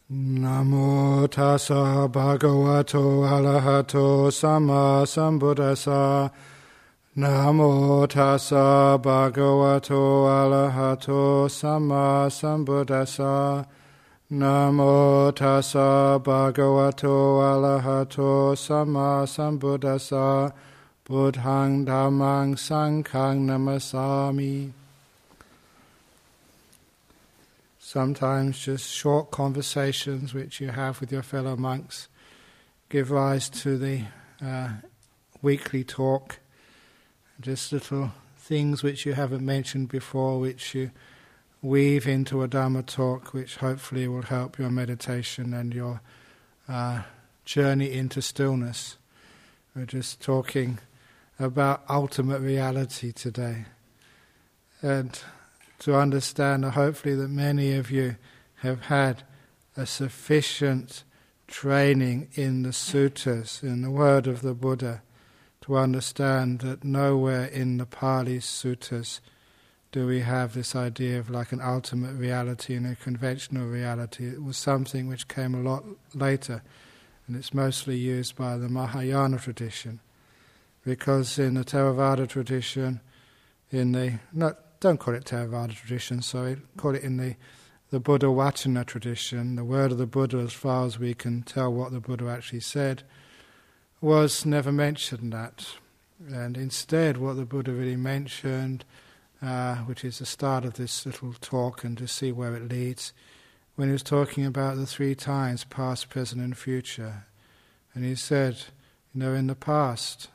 Namo tassa bhagavato arahato samma sambuddhassa. Namo tassa bhagavato arahato samma sambuddhassa. Namo tassa bhagavato arahato samma sambuddhassa. Buddhaṃ dhammāṃ saṅghāṃ namasāmi. Sometimes just short conversations which you have with your fellow monks give rise to the weekly talk. Just little things which you haven't mentioned before, which you weave into a Dhamma talk, which hopefully will help your meditation and your journey into stillness. We're just talking about ultimate reality today. And to understand, hopefully, that many of you have had a sufficient training in the suttas, in the word of the Buddha, to understand that nowhere in the Pali suttas do we have this idea of like an ultimate reality and a conventional reality. It was something which came a lot later, and it's mostly used by the Mahayana tradition. Because in the Theravada tradition, don't call it Theravada tradition, sorry, call it in the Buddha Vacana tradition, the word of the Buddha, as far as we can tell what the Buddha actually said, was never mentioned that. And instead what the Buddha really mentioned, which is the start of this little talk and to see where it leads, when he was talking about the 3 times, past, present and future. And he said, in the past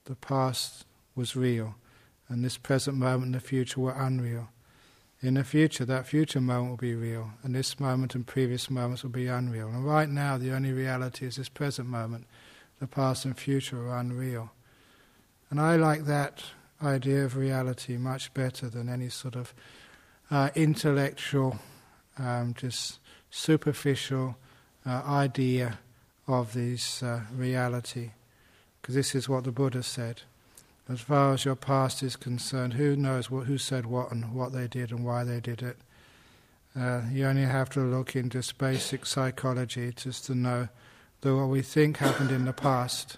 was real, and this present moment and the future were unreal. In the future, that future moment will be real, and this moment and previous moments will be unreal. And right now, the only reality is this present moment. The past and future are unreal. And I like that idea of reality much better than any sort of intellectual, just superficial idea of this reality. Because this is what the Buddha said. As far as your past is concerned, who knows who said what and what they did and why they did it. You only have to look into basic psychology just to know that what we think happened in the past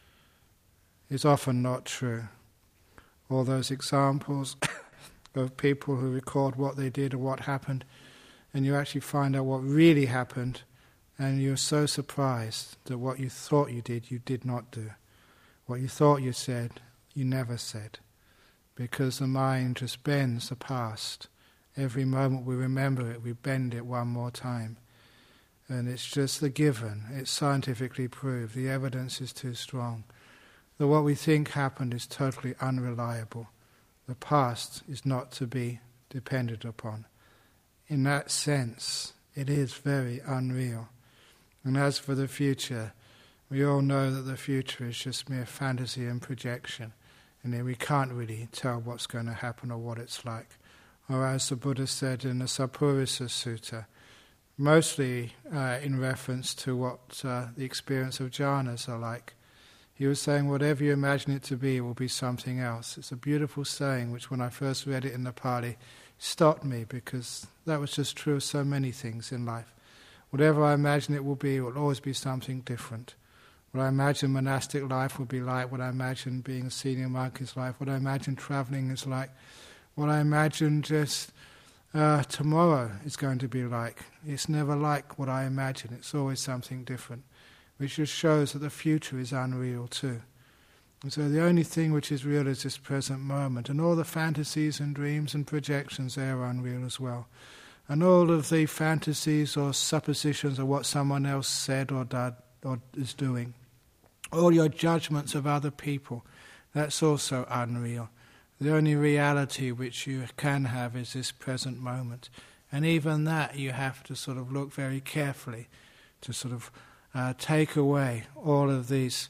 is often not true. All those examples of people who record what they did or what happened, and you actually find out what really happened, and you're so surprised that what you thought you did not do. What you thought you said, you never said, because the mind just bends the past. Every moment we remember it, we bend it one more time. And it's just the given. It's scientifically proved. The evidence is too strong. That what we think happened is totally unreliable. The past is not to be depended upon. In that sense, it is very unreal. And as for the future, we all know that the future is just mere fantasy and projection. And then we can't really tell what's going to happen or what it's like. Or as the Buddha said in the Sappurisa Sutta, mostly in reference to what the experience of jhanas are like. He was saying, whatever you imagine it to be, it will be something else. It's a beautiful saying, which when I first read it in the Pali, stopped me, because that was just true of so many things in life. Whatever I imagine it will always be something different. What I imagine monastic life will be like, what I imagine being a senior monk is like, what I imagine travelling is like, what I imagine just tomorrow is going to be like. It's never like what I imagine, it's always something different, which just shows that the future is unreal too. And so the only thing which is real is this present moment, and all the fantasies and dreams and projections, they are unreal as well. And all of the fantasies or suppositions of what someone else said or did or is doing, all your judgments of other people, that's also unreal. The only reality which you can have is this present moment. And even that you have to sort of look very carefully to sort of take away all of these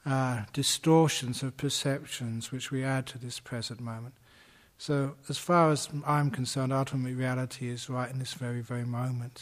distortions of perceptions which we add to this present moment. So as far as I'm concerned, ultimate reality is right in this very, very moment.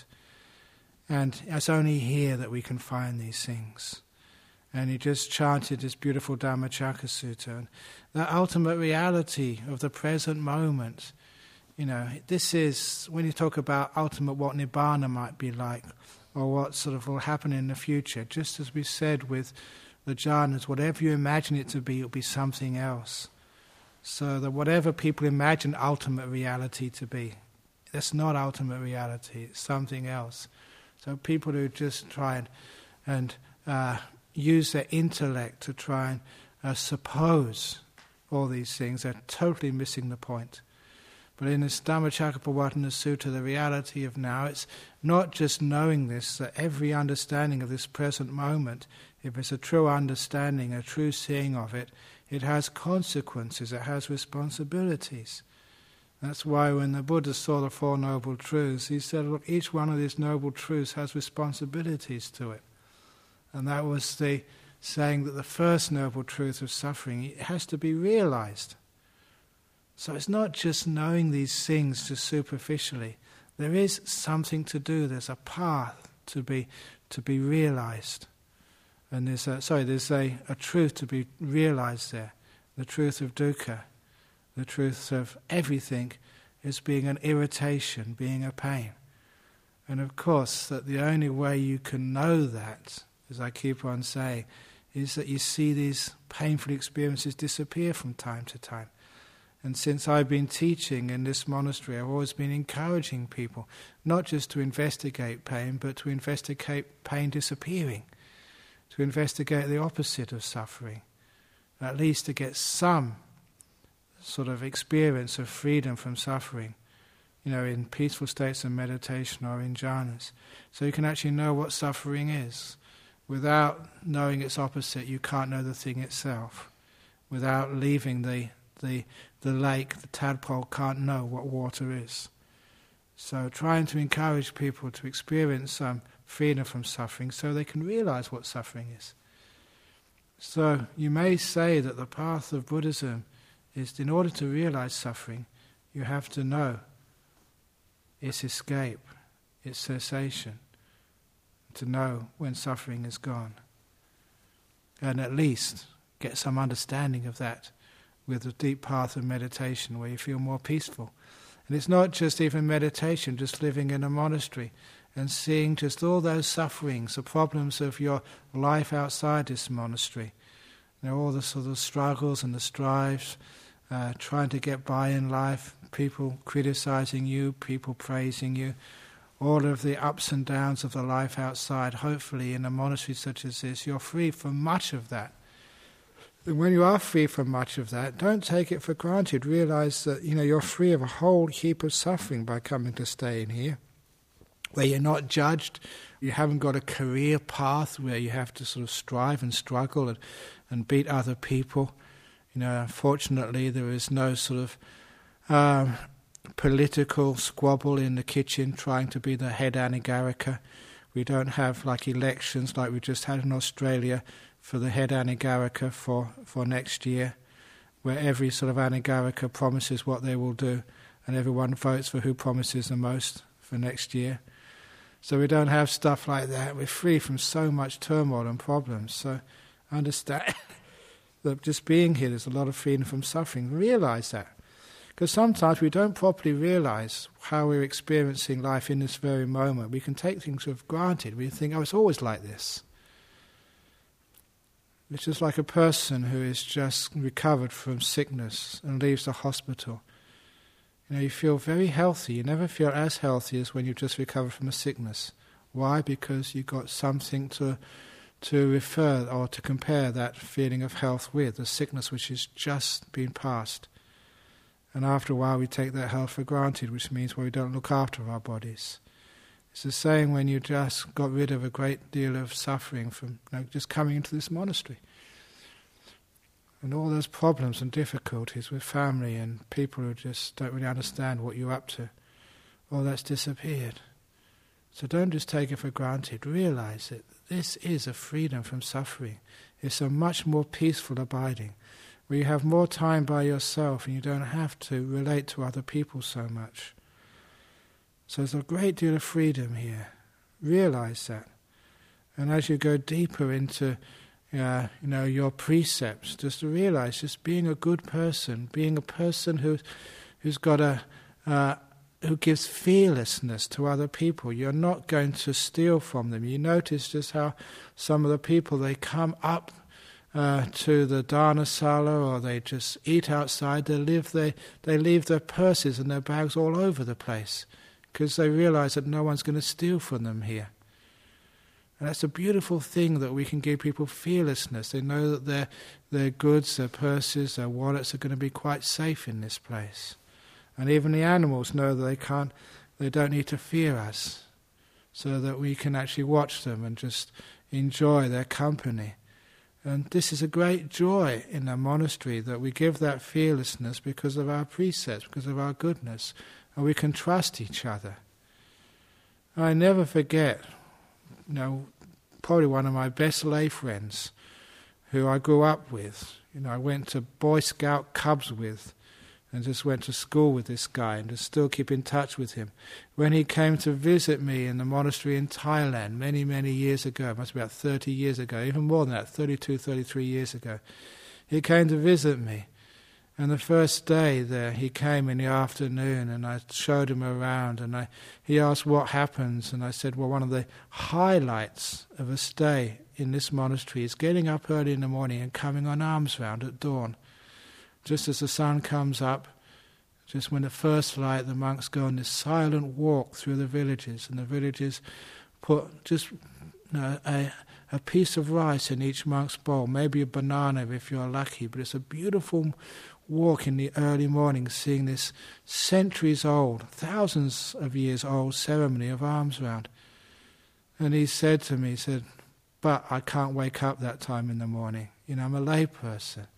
And it's only here that we can find these things. And he just chanted this beautiful Dhammacakka Sutta. And the ultimate reality of the present moment, this is, when you talk about ultimate what Nibbana might be like, or what sort of will happen in the future. Just as we said with the jhanas, whatever you imagine it to be, it'll be something else. So that whatever people imagine ultimate reality to be, that's not ultimate reality, it's something else. So people who just try and use their intellect to try and suppose all these things are totally missing the point. But in this Dhammacakkappavattana Sutta, the reality of now, it's not just knowing this, that every understanding of this present moment, if it's a true understanding, a true seeing of it, it has consequences, it has responsibilities. That's why when the Buddha saw the Four Noble Truths, he said, look, each one of these noble truths has responsibilities to it. And that was the saying that the first noble truth of suffering, it has to be realized. So it's not just knowing these things just superficially. There is something to do. There's a path to be realized, and there's a truth to be realized there. The truth of dukkha, the truth of everything, is being an irritation, being a pain. And of course, that the only way you can know that, as I keep on saying, is that you see these painful experiences disappear from time to time. And since I've been teaching in this monastery, I've always been encouraging people not just to investigate pain, but to investigate pain disappearing, to investigate the opposite of suffering, at least to get some sort of experience of freedom from suffering, in peaceful states of meditation or in jhanas. So you can actually know what suffering is. Without knowing its opposite, you can't know the thing itself. Without leaving the lake, the tadpole can't know what water is. So trying to encourage people to experience some freedom from suffering so they can realize what suffering is. So you may say that the path of Buddhism is, in order to realize suffering, you have to know its escape, its cessation, to know when suffering is gone. And at least get some understanding of that with the deep path of meditation where you feel more peaceful. And it's not just even meditation, just living in a monastery and seeing just all those sufferings, the problems of your life outside this monastery. All the sort of struggles and the strives, trying to get by in life, people criticizing you, people praising you, all of the ups and downs of the life outside. Hopefully in a monastery such as this, you're free from much of that. And when you are free from much of that, don't take it for granted. Realize that you're free of a whole heap of suffering by coming to stay in here, where you're not judged. You haven't got a career path where you have to sort of strive and struggle and beat other people. Unfortunately, there is no sort of political squabble in the kitchen trying to be the head anigarika. We don't have elections like we just had in Australia for the head anigarika for next year, where every sort of anigarika promises what they will do and everyone votes for who promises the most for next year. So we don't have stuff like that. We're free from so much turmoil and problems. So understand that just being here, there's a lot of freedom from suffering. Realize that. Because sometimes we don't properly realize how we're experiencing life in this very moment. We can take things for granted. We think, it's always like this. It's just like a person who is just recovered from sickness and leaves the hospital. You feel very healthy. You never feel as healthy as when you've just recovered from a sickness. Why? Because you've got something to refer or to compare that feeling of health with, the sickness which has just been passed. And after a while we take that health for granted, which means we don't look after our bodies. It's the same when you just got rid of a great deal of suffering from just coming into this monastery. And all those problems and difficulties with family and people who just don't really understand what you're up to, all that's disappeared. So don't just take it for granted. Realize that this is a freedom from suffering. It's a much more peaceful abiding, where you have more time by yourself and you don't have to relate to other people so much. So there's a great deal of freedom here. Realize that. And as you go deeper into your precepts, just to realize, just being a good person, being a person who's got a who gives fearlessness to other people. You're not going to steal from them. You notice just how some of the people, they come up to the Dharnasala, or they just eat outside. They leave their purses and their bags all over the place because they realize that no one's going to steal from them here. And that's a beautiful thing, that we can give people fearlessness. They know that their goods, their purses, their wallets are going to be quite safe in this place. And even the animals know that they don't need to fear us, so that we can actually watch them and just enjoy their company. And this is a great joy in our monastery, that we give that fearlessness because of our precepts, because of our goodness, and we can trust each other. I never forget, probably one of my best lay friends who I grew up with. I went to Boy Scout Cubs with, and just went to school with this guy, and just still keep in touch with him. When he came to visit me in the monastery in Thailand many, many years ago, it must be about 30 years ago, even more than that, 32, 33 years ago, he came to visit me. And the first day there, he came in the afternoon, and I showed him around, and he asked what happens, and I said, well, one of the highlights of a stay in this monastery is getting up early in the morning and coming on alms round at dawn. Just as the sun comes up, just when the first light, the monks go on this silent walk through the villages, and the villagers put just a piece of rice in each monk's bowl, maybe a banana if you're lucky, but it's a beautiful walk in the early morning, seeing this centuries-old, thousands of years old ceremony of alms round. And he said to me, but I can't wake up that time in the morning. I'm a lay person.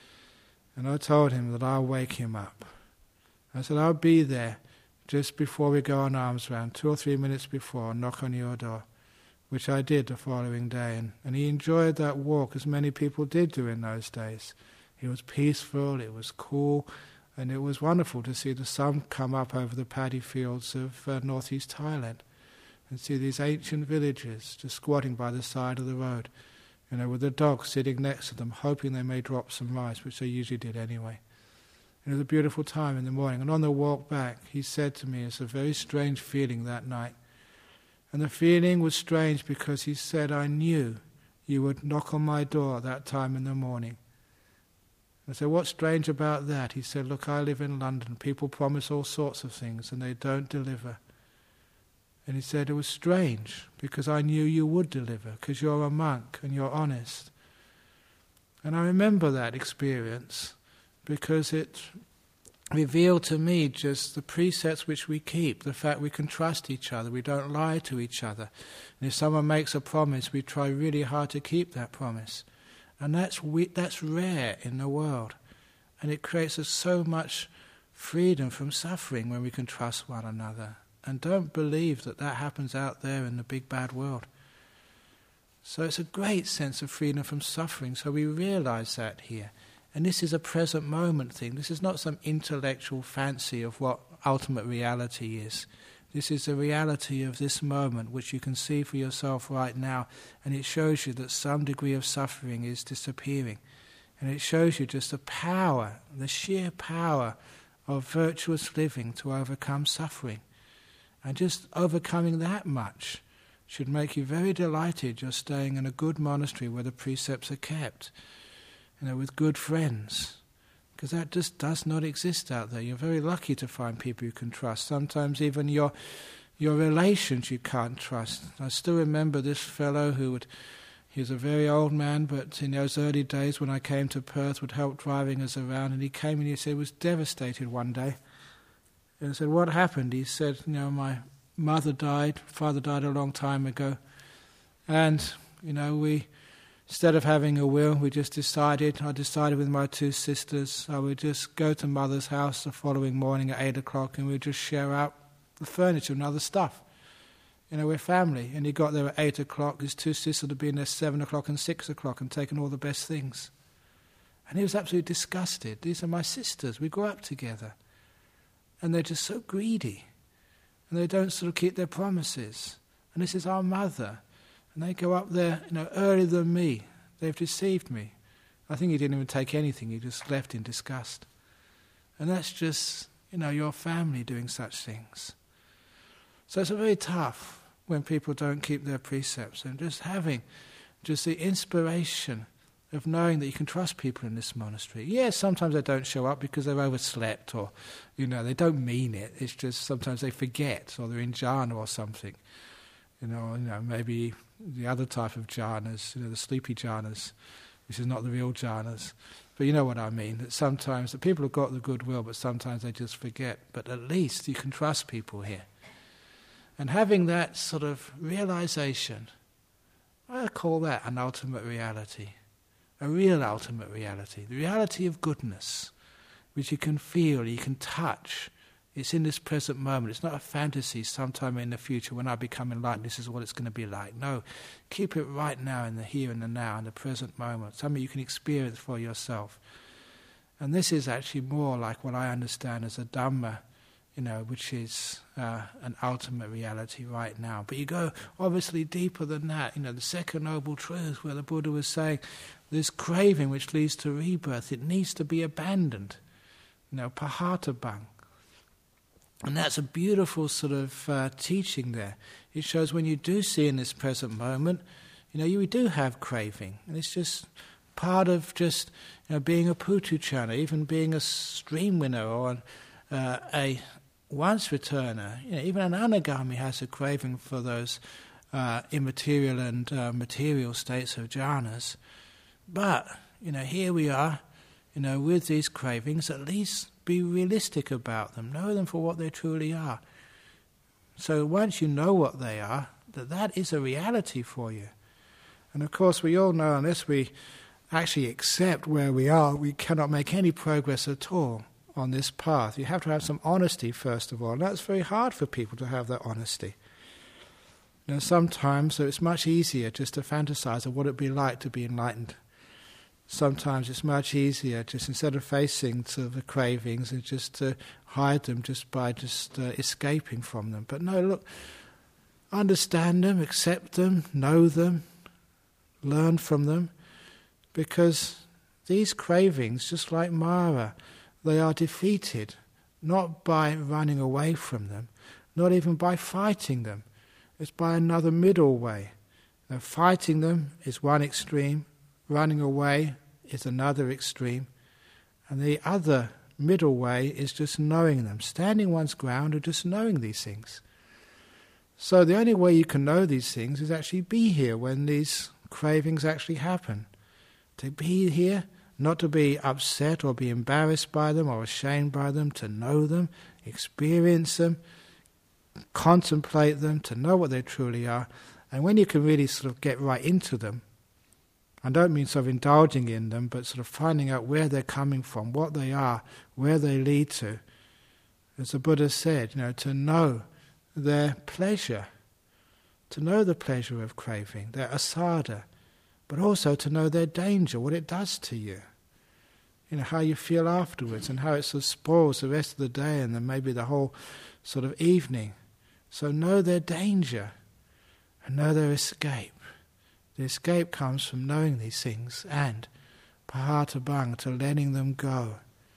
And I told him that I'll wake him up. I said, I'll be there just before we go on alms round, 2 or 3 minutes before, and knock on your door, which I did the following day. And he enjoyed that walk, as many people did do in those days. It was peaceful, it was cool, and it was wonderful to see the sun come up over the paddy fields of northeast Thailand, and see these ancient villages just squatting by the side of the road, with the dogs sitting next to them, hoping they may drop some rice, which they usually did anyway. It was a beautiful time in the morning. And on the walk back, he said to me, it's a very strange feeling that night. And the feeling was strange because he said, I knew you would knock on my door at that time in the morning. I said, what's strange about that? He said, look, I live in London. People promise all sorts of things and they don't deliver. And he said, it was strange because I knew you would deliver, because you're a monk and you're honest. And I remember that experience because it revealed to me just the precepts which we keep, the fact we can trust each other, we don't lie to each other. And if someone makes a promise, we try really hard to keep that promise. And that's rare in the world. And it creates us so much freedom from suffering when we can trust one another. And don't believe that happens out there in the big bad world. So it's a great sense of freedom from suffering. So we realize that here. And this is a present moment thing. This is not some intellectual fancy of what ultimate reality is. This is the reality of this moment, which you can see for yourself right now. And it shows you that some degree of suffering is disappearing. And it shows you just the power, the sheer power of virtuous living to overcome suffering. And just overcoming that much should make you very delighted you're staying in a good monastery where the precepts are kept, with good friends. Because that just does not exist out there. You're very lucky to find people you can trust. Sometimes even your relations you can't trust. I still remember this fellow he was a very old man, but in those early days when I came to Perth, would help driving us around, and he came and he said he was devastated one day. And I said, what happened? He said, my mother died, father died a long time ago. And, we, instead of having a will, I decided with my 2 sisters, I would just go to mother's house the following morning at 8 o'clock and we'd just share out the furniture and other stuff. We're family. And he got there at 8 o'clock. His 2 sisters had been there 7 o'clock and 6 o'clock and taken all the best things. And he was absolutely disgusted. These are my sisters. We grew up together. And they're just so greedy. And they don't sort of keep their promises. And this is our mother. And they go up there, earlier than me. They've deceived me. I think he didn't even take anything. He just left in disgust. And that's just, your family doing such things. So it's very tough when people don't keep their precepts, and just having just the inspiration of knowing that you can trust people in this monastery. Yes, sometimes they don't show up because they've overslept, or they don't mean it. It's just sometimes they forget, or they're in jhana or something. Maybe the other type of jhanas, the sleepy jhanas, which is not the real jhanas. But you know what I mean, that sometimes the people have got the goodwill, but sometimes they just forget. But at least you can trust people here. And having that sort of realization, I call that an ultimate reality. A real ultimate reality. The reality of goodness, which you can feel, you can touch. It's in this present moment. It's not a fantasy sometime in the future when I become enlightened, this is what it's going to be like. No, keep it right now in the here and the now, in the present moment. Something you can experience for yourself. And this is actually more like what I understand as a Dhamma, which is an ultimate reality right now. But you go obviously deeper than that. The second noble truth where the Buddha was saying this craving which leads to rebirth, it needs to be abandoned. Pahatabang. And that's a beautiful sort of teaching there. It shows when you do see in this present moment, you do have craving. And it's just part of just being a putuchana, even being a stream winner or a once returner. Even an anagami has a craving for those immaterial and material states of jhanas. But, here we are, with these cravings, at least be realistic about them. Know them for what they truly are. So once you know what they are, that is a reality for you. And of course we all know unless we actually accept where we are, we cannot make any progress at all on this path. You have to have some honesty first of all, and that's very hard for people to have that honesty. Sometimes it's much easier just to fantasize of what it would be like to be enlightened. Sometimes it's much easier just instead of facing to the cravings and just to hide them just by escaping from them. But no, look, understand them, accept them, know them, learn from them, because these cravings, just like Mara, they are defeated not by running away from them, not even by fighting them. It's by another middle way. Fighting them is one extreme, running away is another extreme, and the other middle way is just knowing them, standing one's ground and just knowing these things. So the only way you can know these things is actually be here when these cravings actually happen. To be here, not to be upset or be embarrassed by them or ashamed by them, to know them, experience them, contemplate them, to know what they truly are. And when you can really sort of get right into them, I don't mean sort of indulging in them, but sort of finding out where they're coming from, what they are, where they lead to. As the Buddha said, to know their pleasure, to know the pleasure of craving, their asada, but also to know their danger, what it does to you. How you feel afterwards and how it sort of spoils the rest of the day and then maybe the whole sort of evening. So know their danger and know their escape. The escape comes from knowing these things and pahatabang, to letting them go.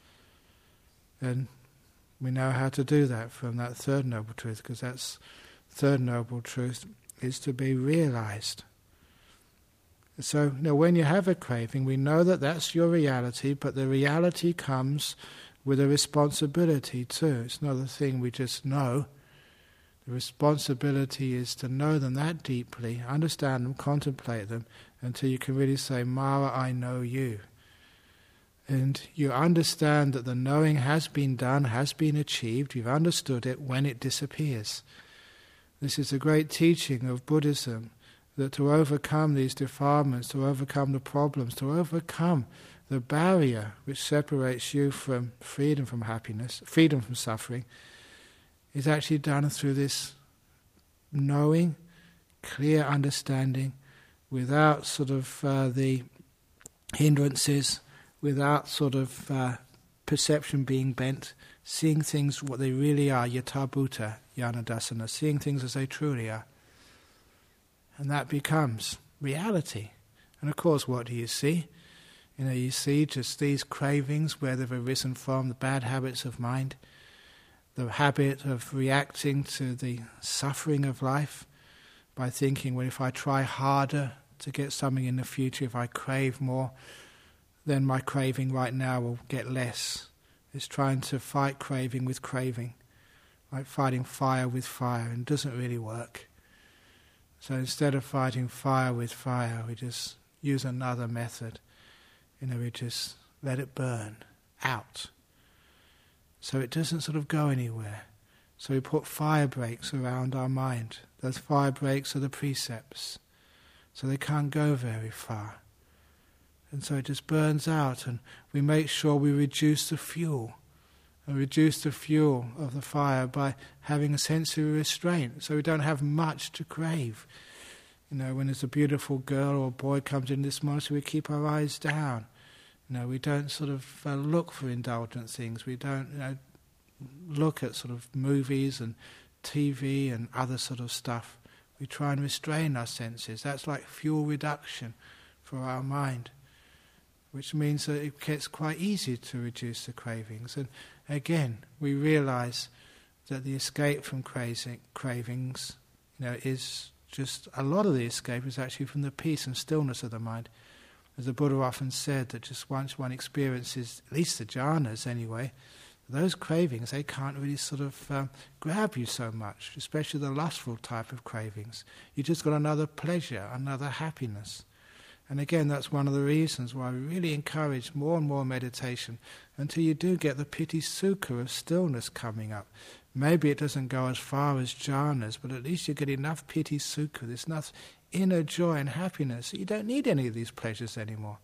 And we know how to do that from that third noble truth, because that's third noble truth is to be realized. So when you have a craving, we know that that's your reality, but the reality comes with a responsibility too. It's not a thing we just know. The responsibility is to know them that deeply, understand them, contemplate them, until you can really say, Mara, I know you. And you understand that the knowing has been done, has been achieved, you've understood it when it disappears. This is a great teaching of Buddhism, that to overcome these defilements, to overcome the problems, to overcome the barrier which separates you from freedom from happiness, freedom from suffering, is actually done through this knowing, clear understanding, without sort of the hindrances, without sort of perception being bent, seeing things what they really are, yatha bhuta, yanadasana, seeing things as they truly are. And that becomes reality. And of course, what do you see? You see just these cravings, where they've arisen from, the bad habits of mind. the habit of reacting to the suffering of life by thinking, well, if I try harder to get something in the future, if I crave more, then my craving right now will get less. It's trying to fight craving with craving, like fighting fire with fire, and it doesn't really work. So instead of fighting fire with fire, we just use another method. We just let it burn out. So it doesn't sort of go anywhere. So we put fire breaks around our mind. Those fire breaks are the precepts. So they can't go very far. And so it just burns out, and we make sure we reduce the fuel. And reduce the fuel of the fire by having a sensory restraint, so we don't have much to crave. When there's a beautiful girl or boy comes in this monastery, we keep our eyes down. We don't sort of look for indulgent things. We don't look at sort of movies and TV and other sort of stuff. We try and restrain our senses. That's like fuel reduction for our mind, which means that it gets quite easy to reduce the cravings. And again, we realize that the escape from cravings, is just a lot of the escape is actually from the peace and stillness of the mind. As the Buddha often said, that just once one experiences, at least the jhanas anyway, those cravings, they can't really sort of grab you so much, especially the lustful type of cravings. You just got another pleasure, another happiness. And again, that's one of the reasons why we really encourage more and more meditation until you do get the piti sukha of stillness coming up. Maybe it doesn't go as far as jhanas, but at least you get enough piti sukha, there's enough inner joy and happiness that you don't need any of these pleasures anymore.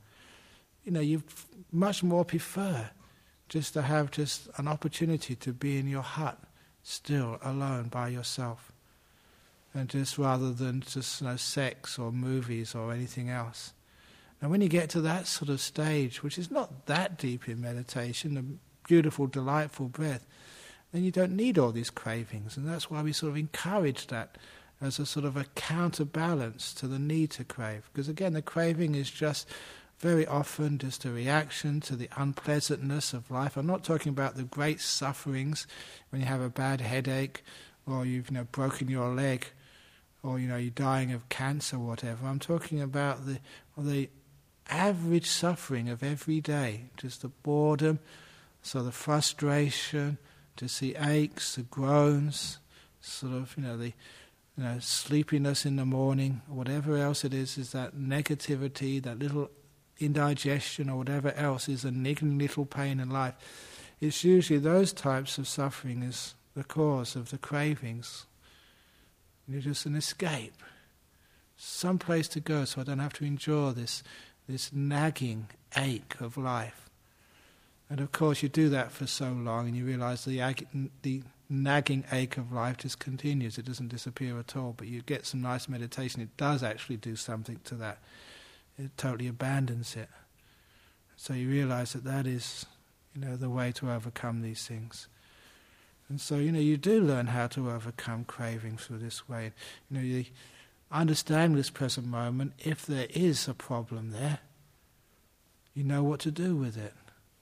You much more prefer just to have just an opportunity to be in your hut, still, alone, by yourself. And just rather than just sex or movies or anything else. And when you get to that sort of stage, which is not that deep in meditation, a beautiful, delightful breath, then you don't need all these cravings. And that's why we sort of encourage that as a sort of a counterbalance to the need to crave. Because again, the craving is just very often just a reaction to the unpleasantness of life. I'm not talking about the great sufferings when you have a bad headache or you've broken your leg, or you're dying of cancer or whatever. I'm talking about the average suffering of every day, just the boredom, so the frustration, just the aches, the groans, sort of the sleepiness in the morning, whatever else it is that negativity, that little indigestion or whatever else is a niggling little pain in life. It's usually those types of suffering is the cause of the cravings. You're just an escape, some place to go, so I don't have to endure this nagging ache of life. And of course, you do that for so long, and you realize the nagging ache of life just continues. It doesn't disappear at all. But you get some nice meditation; it does actually do something to that. It totally abandons it. So you realize that is, the way to overcome these things. And so, you do learn how to overcome craving through this way. You understand this present moment. If there is a problem there, you know what to do with it.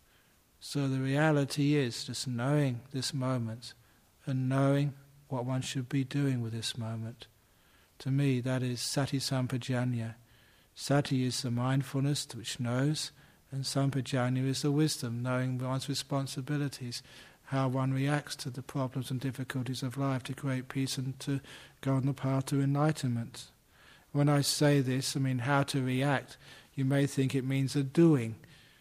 So the reality is just knowing this moment and knowing what one should be doing with this moment. To me, that is sati sampajanya. Sati is the mindfulness which knows, and sampajanya is the wisdom, knowing one's responsibilities, how one reacts to the problems and difficulties of life to create peace and to go on the path to enlightenment. When I say this, I mean how to react. You may think it means a doing.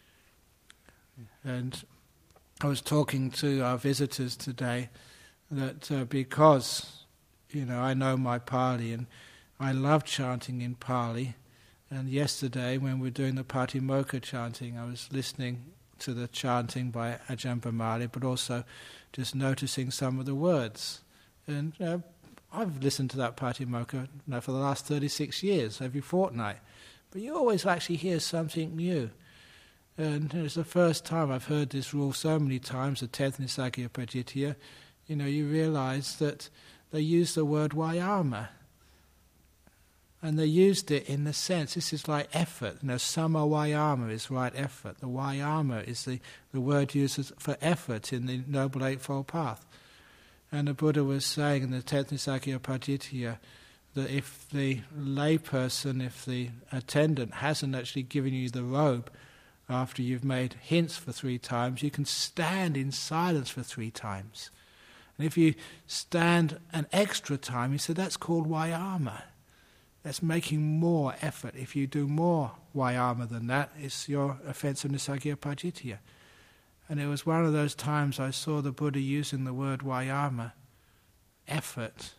And I was talking to our visitors today that because, I know my Pali and I love chanting in Pali. And yesterday when we were doing the Patimokkha chanting, I was listening to the chanting by Ajahn Brahmali, but also just noticing some of the words. And I've listened to that Patimokkha for the last 36 years, every fortnight. But you always actually hear something new. And it's the first time I've heard this rule so many times, the 10th Nissaggiya Praditya. You realise that they use the word vayama. And they used it in the sense, this is like effort. Sama vayama is right effort. The vayama is the word used for effort in the Noble Eightfold Path. And the Buddha was saying in the 10th Nissaggiya that if the layperson, if the attendant hasn't actually given you the robe after you've made hints for 3 times, you can stand in silence for 3 times. And if you stand an extra time, he said that's called Vayama. That's making more effort. If you do more Vayama than that, it's your offense of Nissaggiya. And it was one of those times I saw the Buddha using the word Vayama, effort,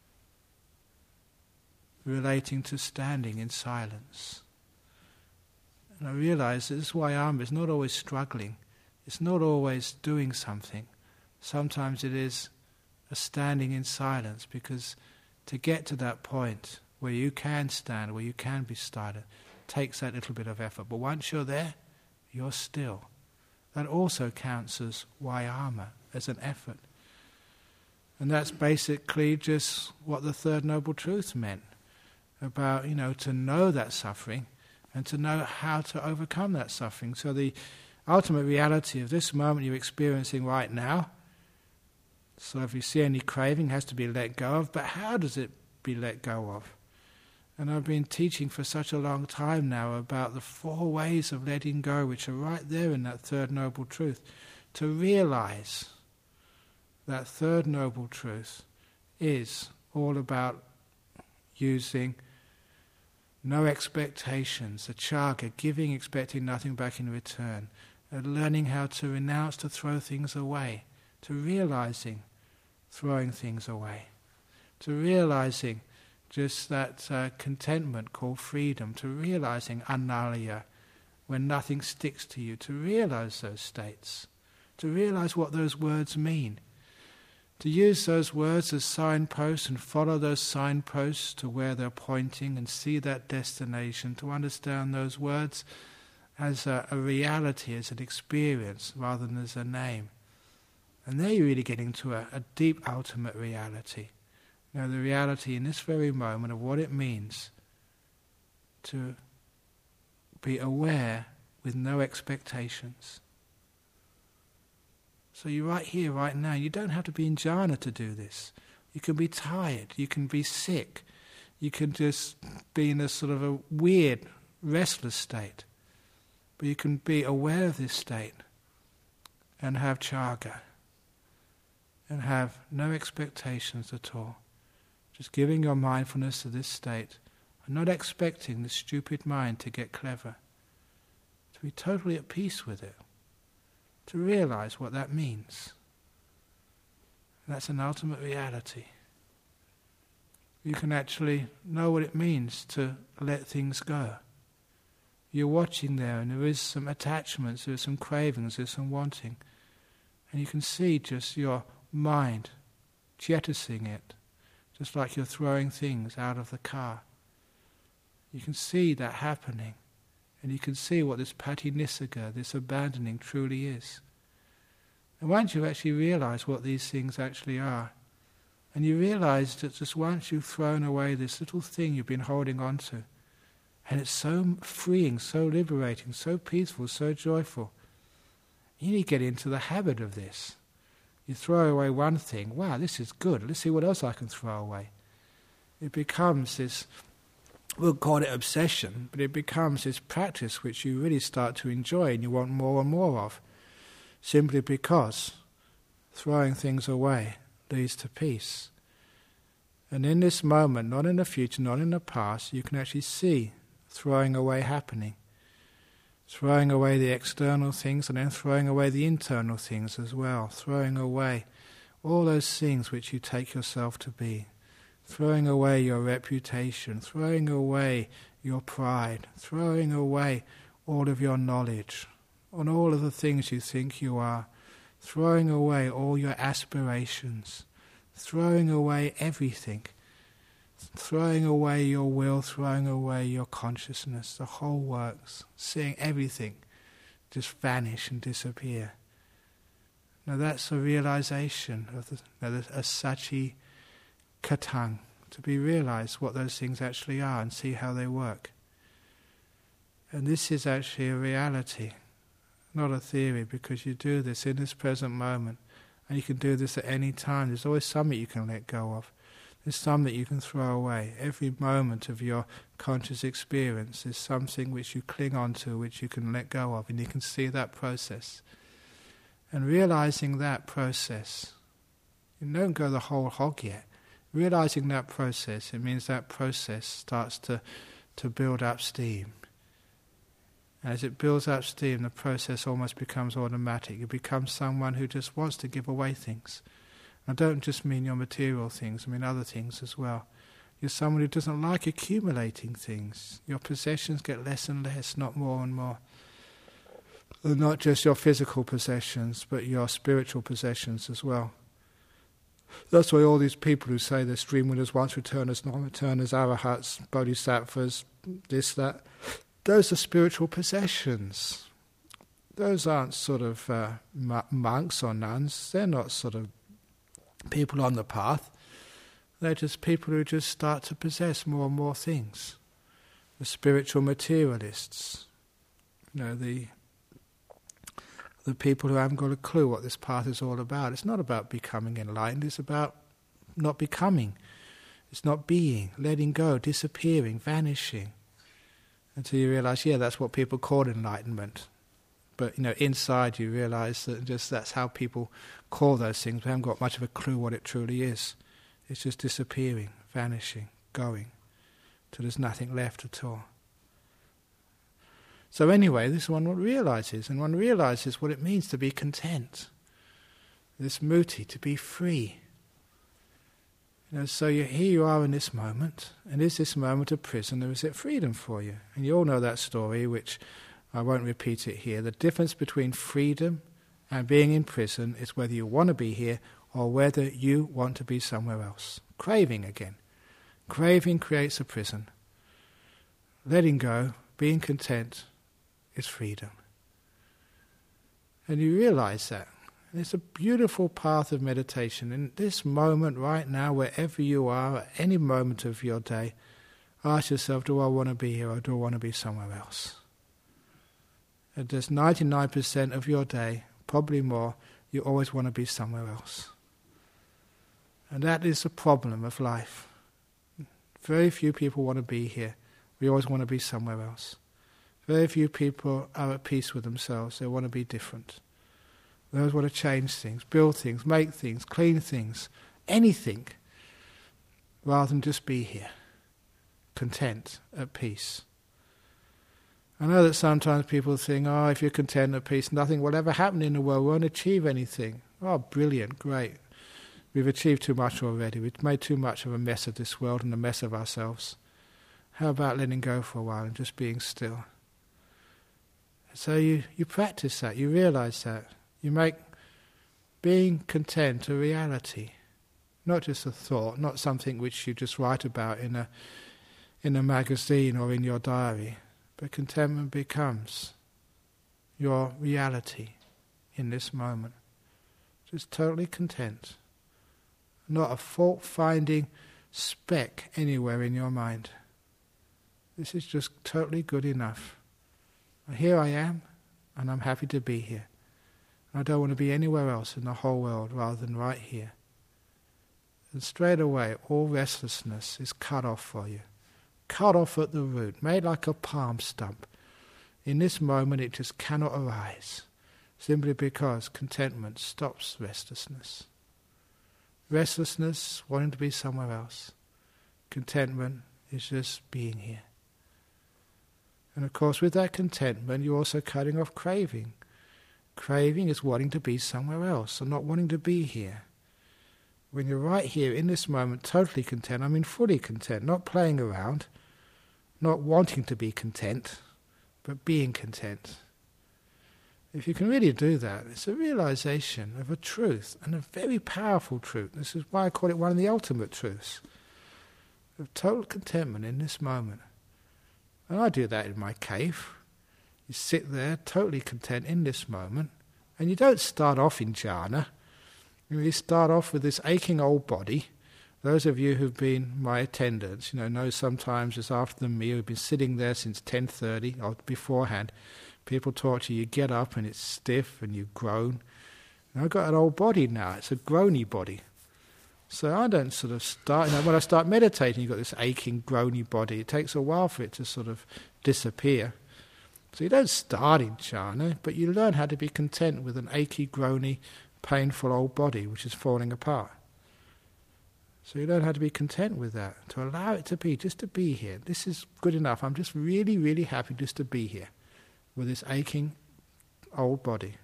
relating to standing in silence. And I realized that this Vayama is not always struggling. It's not always doing something. Sometimes it is a standing in silence, because to get to that point where you can stand, where you can be silent, takes that little bit of effort. But once you're there, you're still. That also counts as Vayama, as an effort. And that's basically just what the Third Noble Truth meant, about, to know that suffering and to know how to overcome that suffering. So the ultimate reality of this moment you're experiencing right now, so if you see any craving, it has to be let go of, but how does it be let go of? And I've been teaching for such a long time now about the 4 ways of letting go, which are right there in that Third Noble Truth. To realize that Third Noble Truth is all about using no expectations, a chaga, giving, expecting nothing back in return, and learning how to renounce, to throw things away, to realizing throwing things away, to realizing just that contentment called freedom, to realizing analiya, when nothing sticks to you, to realize those states, to realize what those words mean, to use those words as signposts and follow those signposts to where they're pointing and see that destination, to understand those words as a reality, as an experience, rather than as a name. And there you're really getting to a deep ultimate reality. The reality in this very moment of what it means to be aware with no expectations. So you're right here, right now. You don't have to be in jhana to do this. You can be tired, you can be sick, you can just be in a sort of a weird, restless state. But you can be aware of this state and have chaga and have no expectations at all. Just giving your mindfulness to this state and not expecting the stupid mind to get clever. To be totally at peace with it. To realize what that means. And that's an ultimate reality. You can actually know what it means to let things go. You're watching there and there is some attachments, there is some cravings, there's some wanting. And you can see just your mind jettisoning it. Just like you're throwing things out of the car. You can see that happening. And you can see what this patinissagga, this abandoning, truly is. And once you actually realize what these things actually are, and you realize that just once you've thrown away this little thing you've been holding on to, and it's so freeing, so liberating, so peaceful, so joyful, you need to get into the habit of this. You throw away one thing, wow, this is good, let's see what else I can throw away. It becomes this, we'll call it obsession, but it becomes this practice which you really start to enjoy and you want more and more of, simply because throwing things away leads to peace. And in this moment, not in the future, not in the past, you can actually see throwing away happening. Throwing away the external things and then throwing away the internal things as well. Throwing away all those things which you take yourself to be. Throwing away your reputation, throwing away your pride, throwing away all of your knowledge, on all of the things you think you are, throwing away all your aspirations, throwing away everything, throwing away your will, throwing away your consciousness, the whole works, seeing everything just vanish and disappear. Now that's a realization of a sachi katang, to be realized what those things actually are and see how they work. And this is actually a reality, not a theory, because you do this in this present moment And you can do this at any time. There's always something you can let go of. There's some that you can throw away. Every moment of your conscious experience is something which you cling on to, which you can let go of, and you can see that process. And realizing that process, you don't go the whole hog yet. Realizing that process, it means that process starts to build up steam. As it builds up steam, the process almost becomes automatic. You become someone who just wants to give away things. I don't just mean your material things, I mean other things as well. You're someone who doesn't like accumulating things. Your possessions get less and less, not more and more. And not just your physical possessions, but your spiritual possessions as well. That's why all these people who say they're stream winners, once returners, non-returners, arahats, bodhisattvas, this, that, those are spiritual possessions. Those aren't sort of monks or nuns. They're not sort of people on the path. They're just people who just start to possess more and more things. The spiritual materialists, the people who haven't got a clue what this path is all about. It's not about becoming enlightened, it's about not becoming. It's not being, letting go, disappearing, vanishing. Until you realise, that's what people call enlightenment. But, inside you realise that that's how people call those things. We haven't got much of a clue what it truly is. It's just disappearing, vanishing, going, till there's nothing left at all. So anyway, this one realises, and one realises what it means to be content. This muti, to be free. So here you are in this moment, and is this moment a prison or is it freedom for you? And you all know that story, which I won't repeat it here. The difference between freedom and being in prison is whether you want to be here or whether you want to be somewhere else. Craving again. Craving creates a prison. Letting go, being content, is freedom. And you realize that. And it's a beautiful path of meditation. In this moment, right now, wherever you are, at any moment of your day, ask yourself, do I want to be here or do I want to be somewhere else? And there's 99% of your day, probably more, you always want to be somewhere else. And that is the problem of life. Very few people want to be here. We always want to be somewhere else. Very few people are at peace with themselves. They want to be different. They always want to change things, build things, make things, clean things, anything, rather than just be here, content, at peace. I know that sometimes people think, if you're content, at peace, nothing will ever happen in the world, we won't achieve anything. Oh, brilliant, great. We've achieved too much already. We've made too much of a mess of this world and a mess of ourselves. How about letting go for a while and just being still? So you practice that, you realize that. You make being content a reality, not just a thought, not something which you just write about in a magazine or in your diary, but contentment becomes your reality in this moment. Just totally content. Not a fault-finding speck anywhere in your mind. This is just totally good enough. Here I am, and I'm happy to be here. I don't want to be anywhere else in the whole world rather than right here. And straight away, all restlessness is cut off for you. Cut off at the root, made like a palm stump. In this moment, it just cannot arise, simply because contentment stops restlessness. Restlessness, wanting to be somewhere else. Contentment is just being here. And of course, with that contentment, you're also cutting off craving. Craving is wanting to be somewhere else and not wanting to be here. When you're right here in this moment, totally content, I mean fully content, not playing around, not wanting to be content, but being content. If you can really do that, it's a realization of a truth, and a very powerful truth. This is why I call it one of the ultimate truths, of total contentment in this moment. And I do that in my cave. You sit there totally content in this moment, and you don't start off in jhana. You start off with this aching old body. Those of you who've been my attendants, know sometimes just after the meal, you've been sitting there since 10:30 or beforehand. People talk to you, you get up and it's stiff and you groan. And I've got an old body now, it's a groany body. So I don't sort of start, when I start meditating, you've got this aching, groany body. It takes a while for it to sort of disappear. So you don't start in jhana, but you learn how to be content with an achy, groany, painful old body which is falling apart. So you learn how to be content with that, to allow it to be, just to be here. This is good enough. I'm just really, really happy just to be here with this aching old body.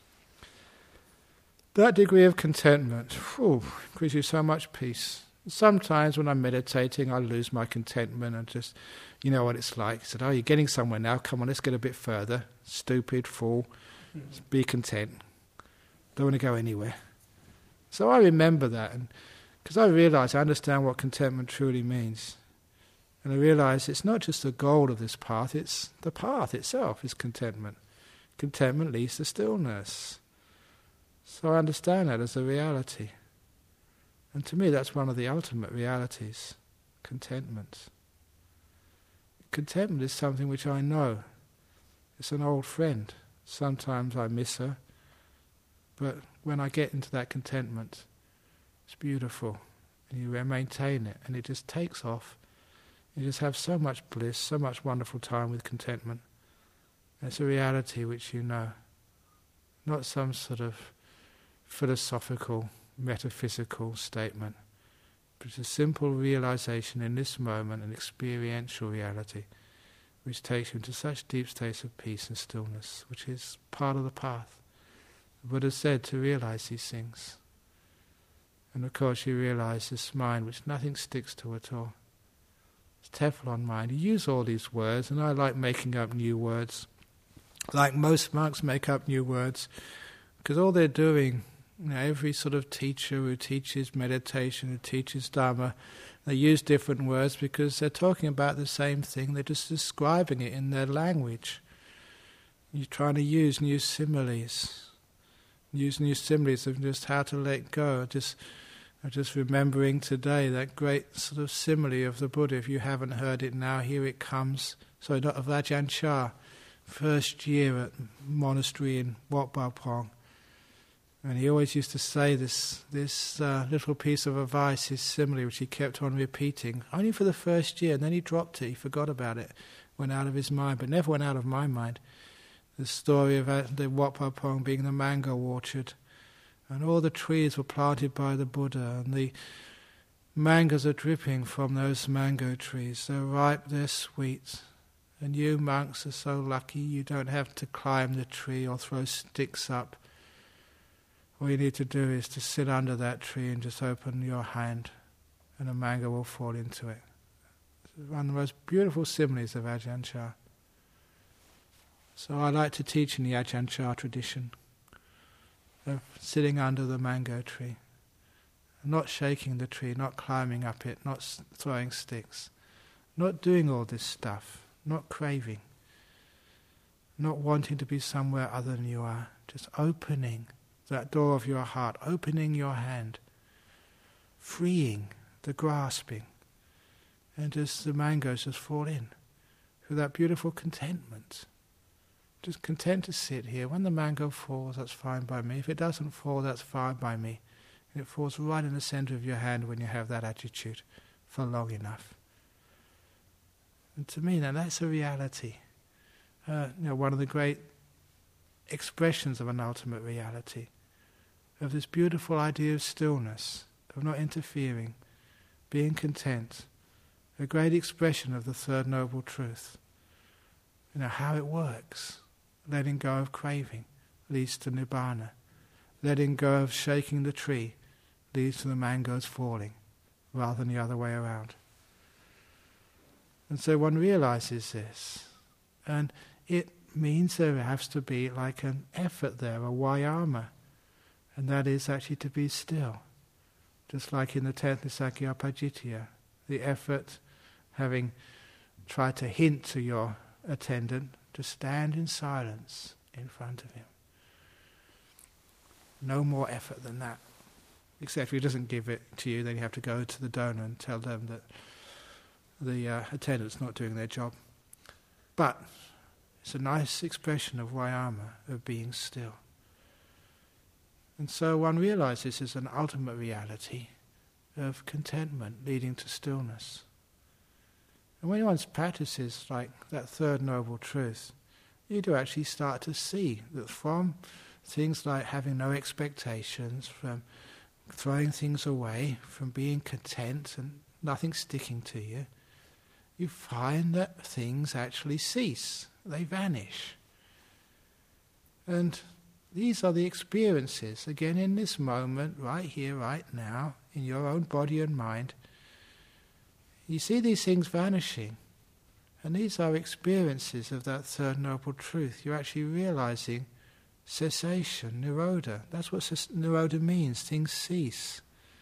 That degree of contentment gives you so much peace. Sometimes when I'm meditating, I lose my contentment and just, you know what it's like. I said, you're getting somewhere now. Come on, let's get a bit further. Stupid, fool. Be content. Don't want to go anywhere. So I remember that, and because I understand what contentment truly means. And I realise it's not just the goal of this path, it's the path itself is contentment. Contentment leads to stillness. So I understand that as a reality. And to me that's one of the ultimate realities, contentment. Contentment is something which I know. It's an old friend. Sometimes I miss her, but when I get into that contentment, it's beautiful, and you maintain it, and it just takes off. You just have so much bliss, so much wonderful time with contentment. And it's a reality which you know, not some sort of philosophical, metaphysical statement, but it's a simple realization in this moment, an experiential reality, which takes you into such deep states of peace and stillness, which is part of the path. The Buddha said to realize these things. And of course you realize this mind which nothing sticks to at all. It's Teflon mind. You use all these words, and I like making up new words. Like most monks make up new words, because all they're doing, every sort of teacher who teaches meditation, who teaches Dhamma, they use different words because they're talking about the same thing, they're just describing it in their language. You're trying to use new similes. Use new similes of just how to let go. Just remembering today that great sort of simile of the Buddha. If you haven't heard it now, here it comes. Sorry, not of Ajahn Chah, first year at monastery in Wat Pah Pong. And he always used to say this little piece of advice, his simile, which he kept on repeating, only for the first year, and then he dropped it, he forgot about it, went out of his mind, but never went out of my mind. The story of the Wat Pah Pong being the mango orchard, and all the trees were planted by the Buddha, and the mangoes are dripping from those mango trees. They're ripe, they're sweet, and you monks are so lucky you don't have to climb the tree or throw sticks up. All you need to do is to sit under that tree and just open your hand, and a mango will fall into it. It's one of the most beautiful similes of Ajahn Chah. So I like to teach in the Ajahn Chah tradition of sitting under the mango tree, not shaking the tree, not climbing up it, not throwing sticks, not doing all this stuff, not craving, not wanting to be somewhere other than you are, just opening that door of your heart, opening your hand, freeing the grasping, and just the mangoes just fall in with that beautiful contentment. Just content to sit here. When the mango falls, that's fine by me. If it doesn't fall, that's fine by me. And it falls right in the center of your hand when you have that attitude for long enough. And to me, now that's a reality. One of the great expressions of an ultimate reality, of this beautiful idea of stillness, of not interfering, being content, a great expression of the Third Noble Truth. How it works. Letting go of craving leads to nibbana. Letting go of shaking the tree leads to the mangoes falling, rather than the other way around. And so one realizes this, and it means there has to be like an effort there, a vayama, and that is actually to be still. Just like in the 10th Sakyapajittiya, the effort, having tried to hint to your attendant to stand in silence in front of him. No more effort than that. Except if he doesn't give it to you, then you have to go to the donor and tell them that the attendant's not doing their job. But it's a nice expression of vayama, of being still. And so one realizes there's an ultimate reality of contentment leading to stillness. And when one practices like that third noble truth, you do actually start to see that from things like having no expectations, from throwing things away, from being content and nothing sticking to you, you find that things actually cease, they vanish. And these are the experiences, again in this moment, right here, right now, in your own body and mind. You see these things vanishing, and these are experiences of that third noble truth. You're actually realizing cessation, nirodha. That's what nirodha means, things cease.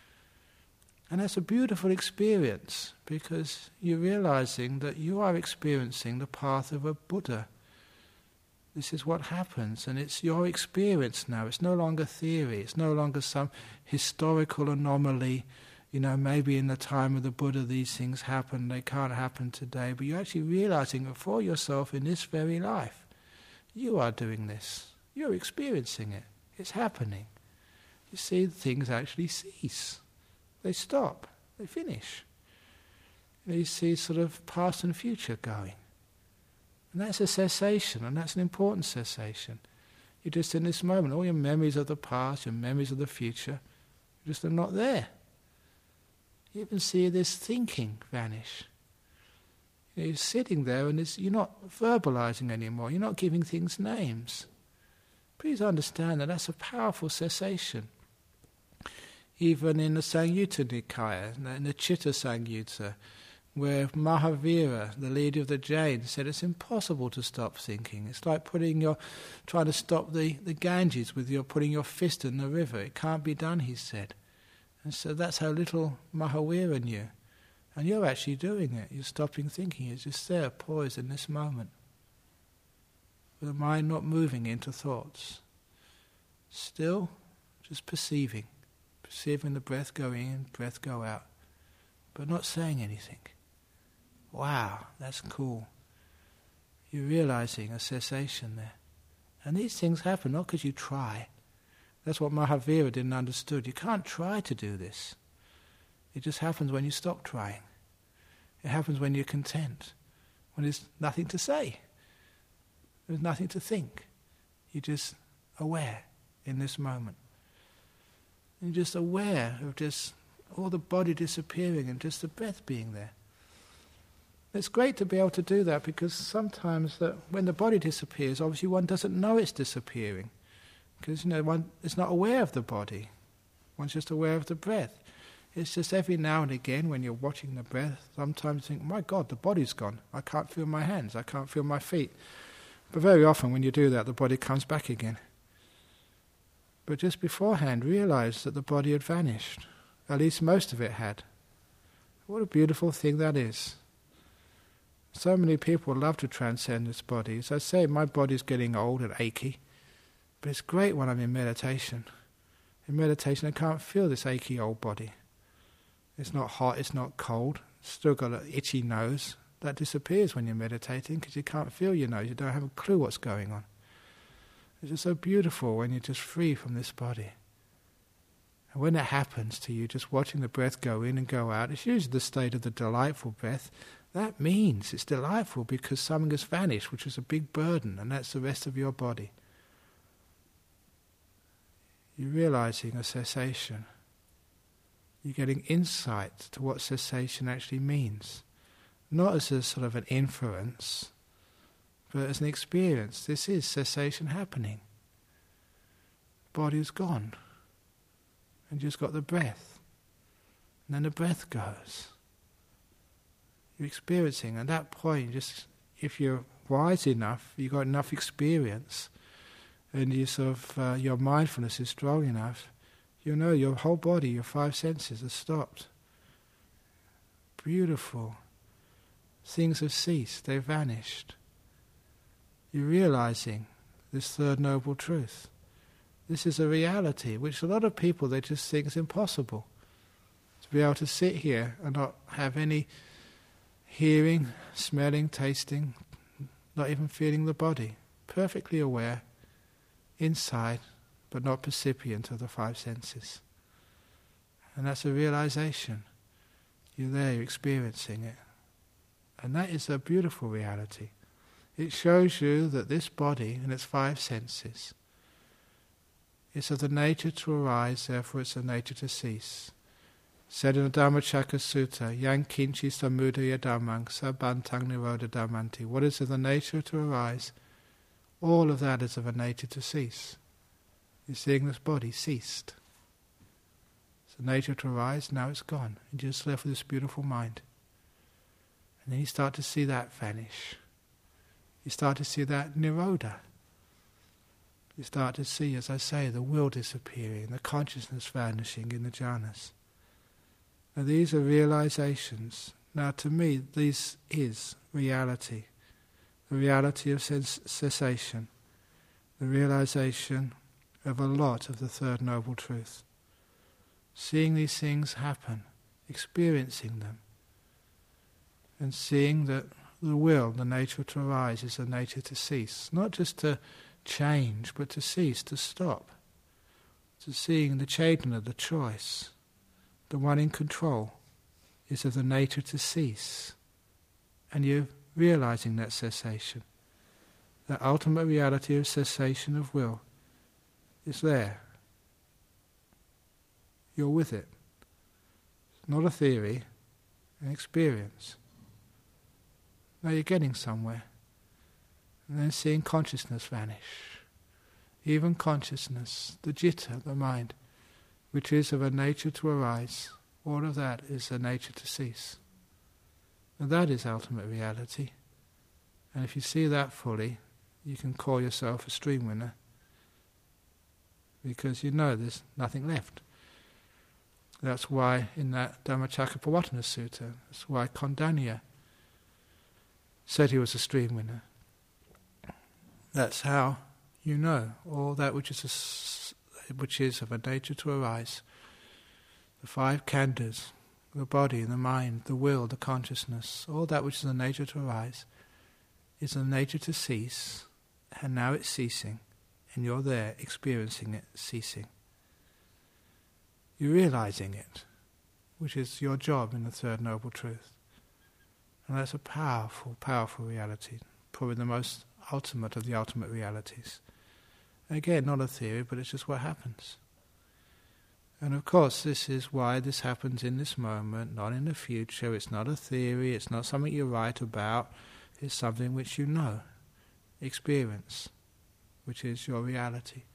And that's a beautiful experience, because you're realizing that you are experiencing the path of a Buddha. This is what happens, and it's your experience now. It's no longer theory, it's no longer some historical anomaly. Maybe in the time of the Buddha these things happened, they can't happen today, but you're actually realizing it for yourself in this very life. You are doing this. You're experiencing it. It's happening. You see, things actually cease. They stop. They finish. You see sort of past and future going. And that's a cessation, and that's an important cessation. You're just in this moment. All your memories of the past, your memories of the future, just are not there. You even see this thinking vanish. You're sitting there and you're not verbalizing anymore. You're not giving things names. Please understand that that's a powerful cessation. Even in the Samyutta Nikaya, in the Chitta Samyutta, where Mahavira, the leader of the Jains, said it's impossible to stop thinking. It's like trying to stop the Ganges with putting your fist in the river. It can't be done, he said. And so that's how little Mahavira knew. And you're actually doing it. You're stopping thinking. You're just there, poised in this moment. With the mind not moving into thoughts. Still, just perceiving. Perceiving the breath go in, breath go out. But not saying anything. Wow, that's cool. You're realizing a cessation there. And these things happen not because you try. That's what Mahavira didn't understand. You can't try to do this. It just happens when you stop trying. It happens when you're content, when there's nothing to say. There's nothing to think. You're just aware in this moment. And you're just aware of just all the body disappearing and just the breath being there. It's great to be able to do that, because sometimes when the body disappears, obviously one doesn't know it's disappearing. Because one is not aware of the body. One's just aware of the breath. It's just every now and again when you're watching the breath, sometimes you think, my God, the body's gone. I can't feel my hands, I can't feel my feet. But very often when you do that, the body comes back again. But just beforehand, realize that the body had vanished. At least most of it had. What a beautiful thing that is. So many people love to transcend this body. As I say, my body's getting old and achy. But it's great when I'm in meditation. In meditation I can't feel this achy old body. It's not hot, it's not cold. It's still got an itchy nose. That disappears when you're meditating because you can't feel your nose. You don't have a clue what's going on. It's just so beautiful when you're just free from this body. And when it happens to you, just watching the breath go in and go out, it's usually the state of the delightful breath. That means it's delightful because something has vanished, which is a big burden, and that's the rest of your body. You're realizing a cessation. You're getting insight to what cessation actually means. Not as a sort of an inference, but as an experience. This is cessation happening. Body's gone. And you've just got the breath. And then the breath goes. You're experiencing. At that point, just if you're wise enough, you've got enough experience, and you your mindfulness is strong enough, you know your whole body, your five senses are stopped. Beautiful. Things have ceased, they've vanished. You're realizing this third noble truth. This is a reality which a lot of people, they just think is impossible. To be able to sit here and not have any hearing, smelling, tasting, not even feeling the body. Perfectly aware, inside, but not percipient of the five senses. And that's a realization. You're there, you're experiencing it. And that is a beautiful reality. It shows you that this body and its five senses is of the nature to arise, therefore it's of nature to cease. Said in the Dhammacakka Sutta, Yang kinchi samudaya dhammang sabantang nirodha dhammanti. What is of the nature to arise, all of that is of a nature to cease. You're seeing this body ceased. It's the nature to arise, now it's gone. And you're just left with this beautiful mind. And then you start to see that vanish. You start to see that nirodha. You start to see, as I say, the will disappearing, the consciousness vanishing in the jhanas. Now these are realizations. Now to me, this is reality. The reality of cessation. The realization of a lot of the Third Noble Truth. Seeing these things happen, experiencing them, and seeing that the will, the nature to arise, is the nature to cease. Not just to change, but to cease, to stop. To seeing the Chaitanya, the choice, the one in control, is of the nature to cease. And you're realizing that cessation. The ultimate reality of cessation of will is there. You're with it. It's not a theory, an experience. Now you're getting somewhere. And then seeing consciousness vanish. Even consciousness, the citta, the mind, which is of a nature to arise, all of that is a nature to cease. And that is ultimate reality. And if you see that fully, you can call yourself a stream winner, because you know there's nothing left. That's why in that Dhammacakkappavattana Sutta, that's why Kondanya said he was a stream winner. That's how you know all that which is of a nature to arise. The five khandhas, the body, the mind, the will, the consciousness, all that which is a nature to arise is a nature to cease, and now it's ceasing, and you're there experiencing it ceasing. You're realizing it, which is your job in the Third Noble Truth. And that's a powerful, powerful reality, probably the most ultimate of the ultimate realities. Again, not a theory, but it's just what happens. And of course, this is why this happens in this moment, not in the future. It's not a theory, it's not something you write about, it's something which you know, experience, which is your reality.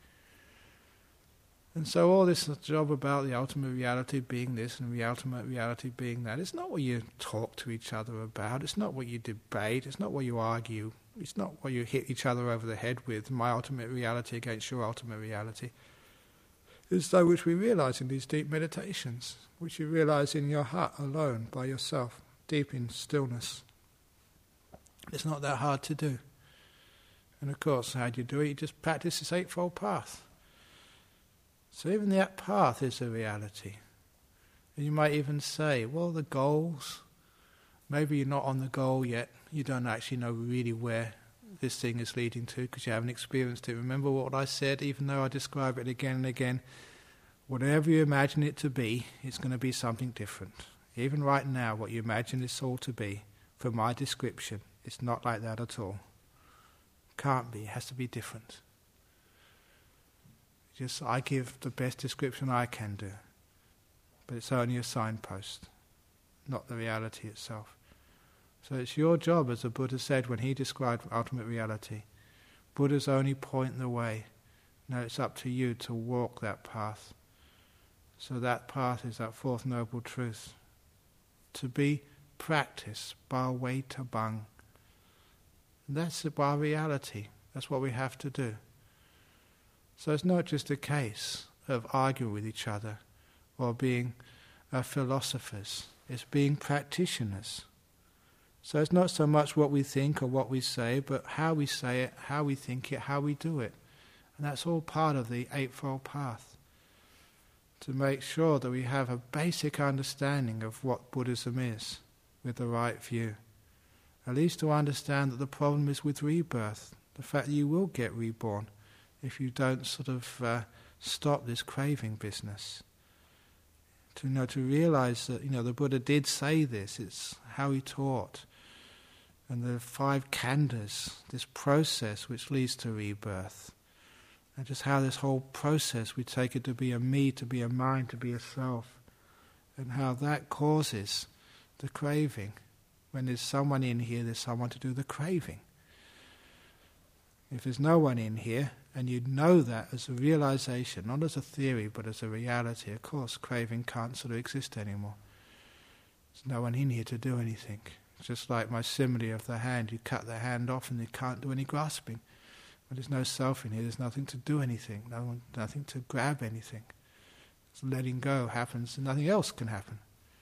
And so all this job about the ultimate reality being this and the ultimate reality being that, it's not what you talk to each other about, it's not what you debate, it's not what you argue, it's not what you hit each other over the head with, my ultimate reality against your ultimate reality. It's that which we realize in these deep meditations, which you realize in your hut alone, by yourself, deep in stillness. It's not that hard to do. And of course, how do you do it? You just practice this Eightfold Path. So even that path is a reality. And you might even say, well, the goals, maybe you're not on the goal yet. You don't actually know really where this thing is leading to because you haven't experienced it. Remember what I said, even though I describe it again and again, whatever you imagine it to be, it's going to be something different. Even right now, what you imagine this all to be, from my description, it's not like that at all. Can't be, it has to be different. Just I give the best description I can do, but it's only a signpost, not the reality itself. So it's your job, as the Buddha said when he described ultimate reality. Buddhas only point the way. Now it's up to you to walk that path. So that path is that Fourth Noble Truth. To be practiced, bhāvaitabhang. That's our reality. That's what we have to do. So it's not just a case of arguing with each other or being philosophers. It's being practitioners. So it's not so much what we think or what we say, but how we say it, how we think it, how we do it. And that's all part of the Eightfold Path. To make sure that we have a basic understanding of what Buddhism is with the right view. At least to understand that the problem is with rebirth, the fact that you will get reborn if you don't sort of stop this craving business. To realize that, the Buddha did say this, it's how he taught. And the 5 khandhas, this process which leads to rebirth. And just how this whole process, we take it to be a me, to be a mind, to be a self. And how that causes the craving. When there's someone in here, there's someone to do the craving. If there's no one in here, and you know that as a realization, not as a theory, but as a reality, of course, craving can't sort of exist anymore. There's no one in here to do anything. It's just like my simile of the hand. You cut the hand off and you can't do any grasping. When there's no self in here, there's nothing to do anything, nothing to grab anything. So letting go happens and nothing else can happen.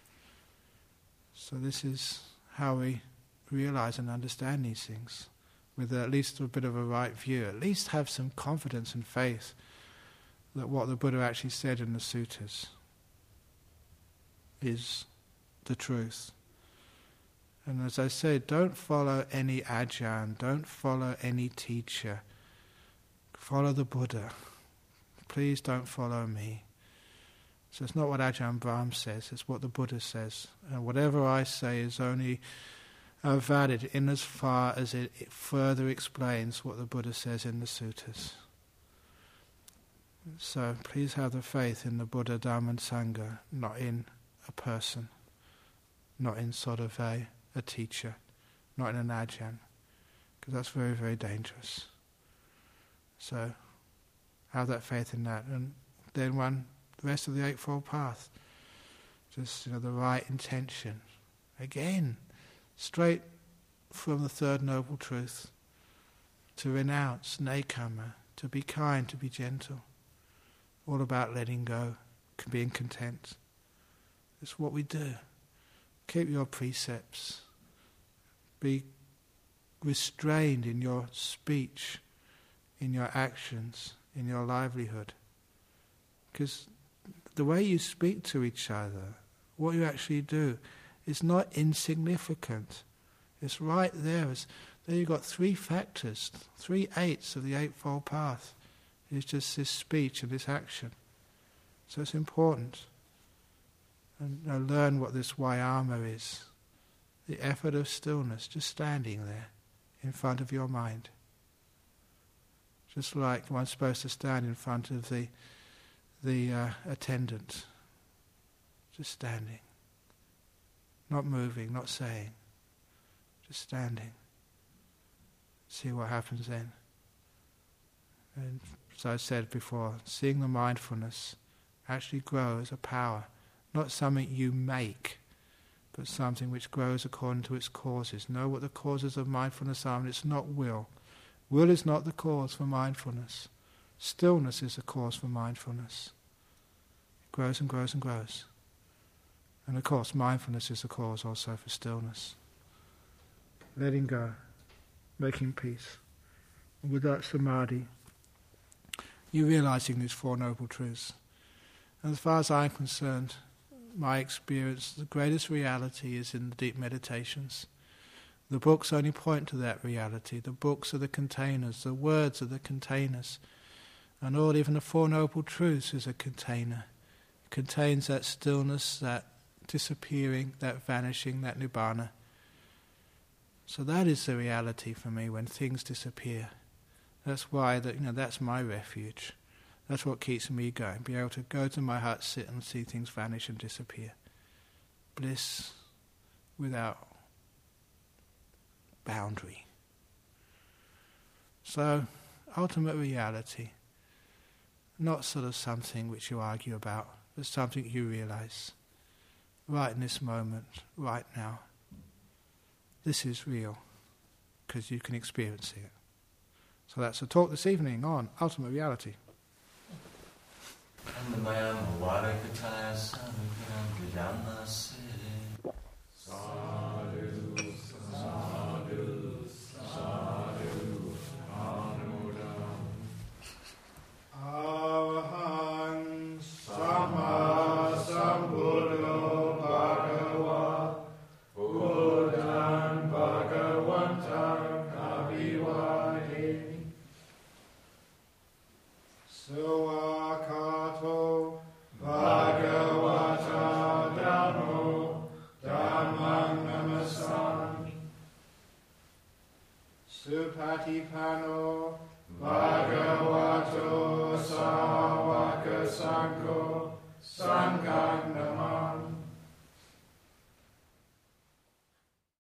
So this is how we realize and understand these things, with at least a bit of a right view, at least have some confidence and faith that what the Buddha actually said in the suttas is the truth. And as I said, don't follow any ajahn, don't follow any teacher. Follow the Buddha. Please don't follow me. So it's not what Ajahn Brahm says, it's what the Buddha says. And whatever I say is only valid in as far as it further explains what the Buddha says in the suttas. So please have the faith in the Buddha, Dhamma and Sangha, not in a person, not in sort of a teacher, not in an ajahn, because that's very, very dangerous. So have that faith in that, and then the rest of the Eightfold Path, just the right intention. Again, straight from the Third Noble Truth, to renounce nekama, to be kind, to be gentle, all about letting go, being content. It's what we do. Keep your precepts. Be restrained in your speech, in your actions, in your livelihood. Because the way you speak to each other, what you actually do, is not insignificant. It's right there. There you've got 3 factors, 3 eighths of the Eightfold Path. It's just this speech and this action. So it's important. And learn what this Vayama is. The effort of stillness, just standing there in front of your mind. Just like one's supposed to stand in front of the attendant. Just standing. Not moving, not saying. Just standing. See what happens then. And as I said before, seeing the mindfulness actually grow as a power. Not something you make, but something which grows according to its causes. Know what the causes of mindfulness are, and it's not will. Will is not the cause for mindfulness. Stillness is the cause for mindfulness. It grows and grows and grows. And of course, mindfulness is the cause also for stillness. Letting go, making peace. And with that samadhi, you're realizing these 4 noble truths. And as far as I'm concerned, my experience, the greatest reality is in the deep meditations. The books only point to that reality. The books are the containers, the words are the containers. And all, even the 4 noble truths is a container. It contains that stillness, that disappearing, that vanishing, that nibbana. So that is the reality for me when things disappear. That's why that's my refuge. That's what keeps me going. Be able to go to my hut, sit and see things vanish and disappear. Bliss without boundary. So, ultimate reality. Not sort of something which you argue about, but something you realize. Right in this moment, right now. This is real, because you can experience it. So that's the talk this evening on ultimate reality. Arahant Sama Sambuddho Bhagava Buddhan Bhagavantam Abhivademi Sawaka Supatipano Bhagavato Sāvaka Saṅgho Sangham Namāmi.